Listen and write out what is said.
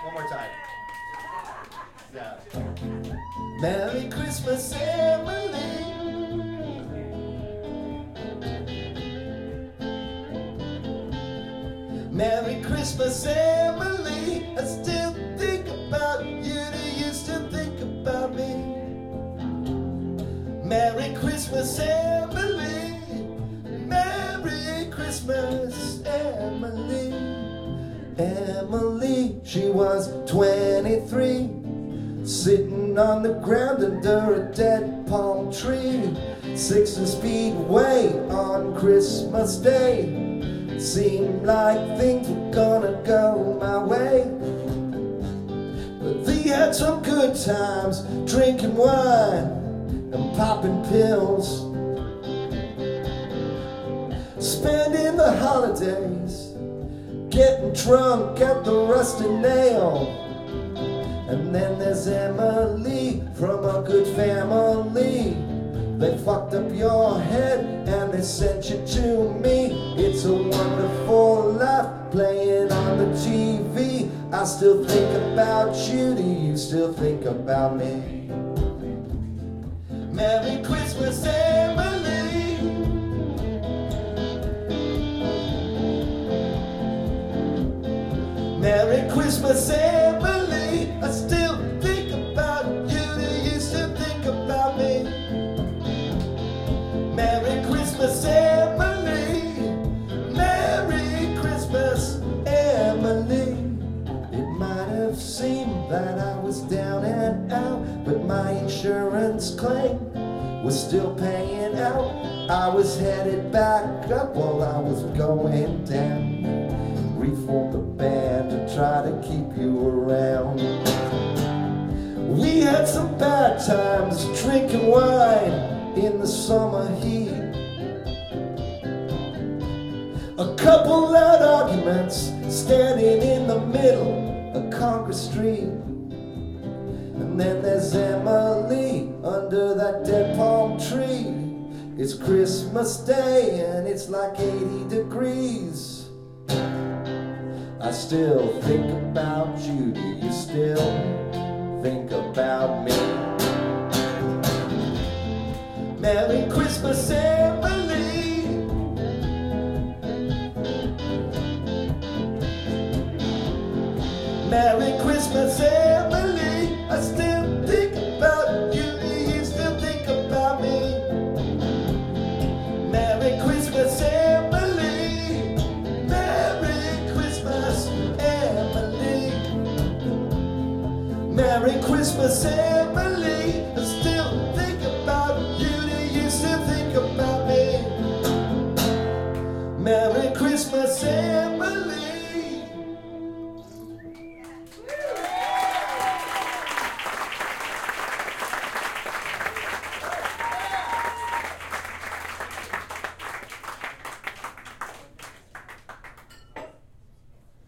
One more time. Yeah. Merry Christmas, Emily. Merry Christmas, Emily. I still think about you. Do you still think about me? Merry Christmas, Emily. Merry Christmas, Emily. Emily, she was 23, sitting on the ground under a dead palm tree. 6th Speedway on Christmas Day. Seemed like things were gonna go my way, but they had some good times, drinking wine and popping pills, spending the holidays, getting drunk at the Rusty Nail. And then there's Emily from a good family. They fucked up your head and they sent you to me. It's a wonderful life playing on the TV. I still think about you. Do you still think about me? Merry Christmas, Emily. Merry Christmas, Emily. I still think about you. Do you still think about me? Merry Christmas, Emily. Merry Christmas, Emily. It might have seemed that I was down and out, but my insurance claim was still paying out. I was headed back up while I was going down. Reformed the band to try to keep you around. We had some bad times drinking wine in the summer heat. A couple loud arguments standing in the middle of Congress Street. And then there's Emily under that dead palm tree. It's Christmas Day and it's like 80 degrees. I still think about you. Do you still think about me? Merry Christmas, Emily. Merry Christmas, Emily. I still think about you. Do you still think about me? Merry Christmas, Emily. Merry Christmas, Emily. Merry Christmas, Emily. I still think about you. Do you still think about me? Merry Christmas, Emily.